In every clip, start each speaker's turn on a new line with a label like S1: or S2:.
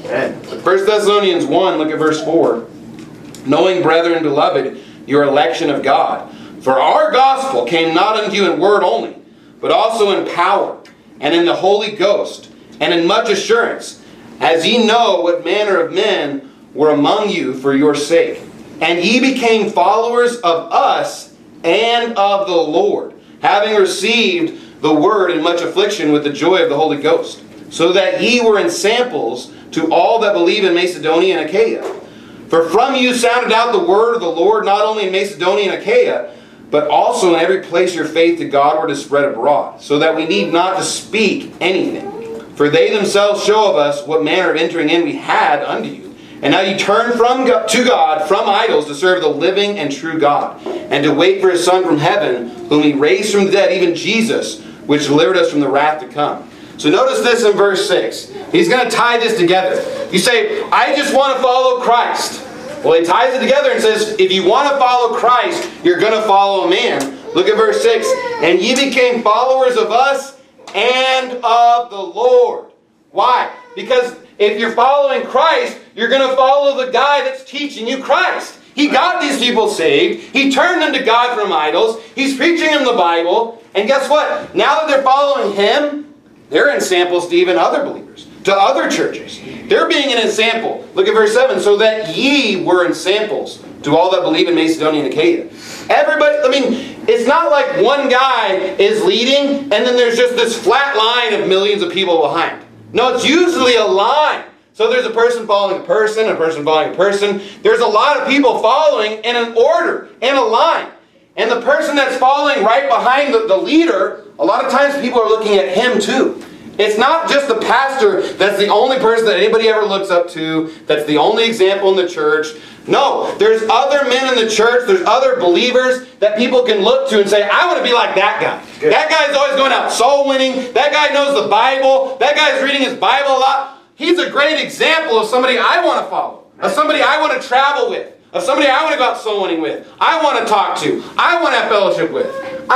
S1: Amen.
S2: 1 Thessalonians 1, look at verse 4. Knowing, brethren, beloved, your election of God. For our gospel came not unto you in word only, but also in power, and in the Holy Ghost, and in much assurance, as ye know what manner of men were among you for your sake. And ye became followers of us and of the Lord, having received the word in much affliction with the joy of the Holy Ghost, so that ye were ensamples to all that believe in Macedonia and Achaia. For from you sounded out the word of the Lord, not only in Macedonia and Achaia, but also in every place your faith to God were to spread abroad, so that we need not to speak anything. For they themselves show of us what manner of entering in we had unto you. And now you turn to God from idols to serve the living and true God, and to wait for His Son from heaven, whom He raised from the dead, even Jesus, which delivered us from the wrath to come. So notice this in verse 6. He's going to tie this together. You say, I just want to follow Christ. Well, he ties it together and says, if you want to follow Christ, you're going to follow a man. Look at verse 6. And ye became followers of us and of the Lord. Why? Because if you're following Christ, you're going to follow the guy that's teaching you Christ. He got these people saved. He turned them to God from idols. He's preaching them the Bible. And guess what? Now that they're following Him, they're ensamples to even other believers, to other churches. They're being an ensample. Look at verse 7. So that ye were ensamples to all that believe in Macedonia and Achaia. Everybody, it's not like one guy is leading and then there's just this flat line of millions of people behind. No, it's usually a line. So there's a person following a person, a person following a person. There's a lot of people following in an order, in a line. And the person that's following right behind the leader, a lot of times people are looking at him too. It's not just the pastor that's the only person that anybody ever looks up to, that's the only example in the church. No, there's other men in the church, there's other believers that people can look to and say, I want to be like that guy. Good. That guy's always going out soul winning. That guy knows the Bible. That guy's reading his Bible a lot. He's a great example of somebody I want to follow, of somebody I want to travel with, of somebody I want to go out soul winning with, I want to talk to, I want to have fellowship with.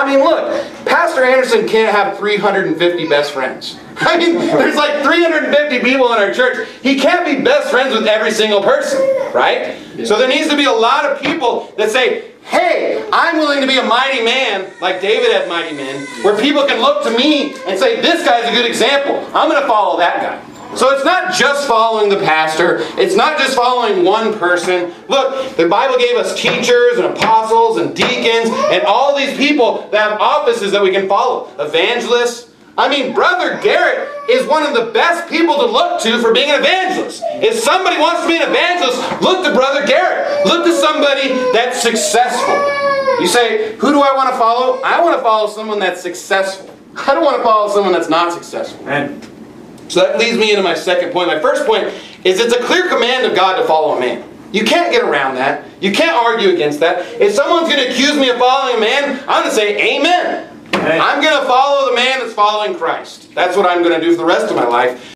S2: Look, Pastor Anderson can't have 350 best friends. There's like 350 people in our church. He can't be best friends with every single person, right? Yeah. So there needs to be a lot of people that say, hey, I'm willing to be a mighty man, like David had mighty men, where people can look to me and say, this guy's a good example. I'm going to follow that guy. So it's not just following the pastor. It's not just following one person. Look, the Bible gave us teachers and apostles and deacons and all these people that have offices that we can follow. Evangelists. Brother Garrett is one of the best people to look to for being an evangelist. If somebody wants to be an evangelist, look to Brother Garrett. Look to somebody that's successful. You say, who do I want to follow? I want to follow someone that's successful. I don't want to follow someone that's not successful.
S1: Amen.
S2: So that leads me into my second point. My first point is it's a clear command of God to follow a man. You can't get around that. You can't argue against that. If someone's going to accuse me of following a man, I'm going to say amen. I'm going to follow the man that's following Christ. That's what I'm going to do for the rest of my life.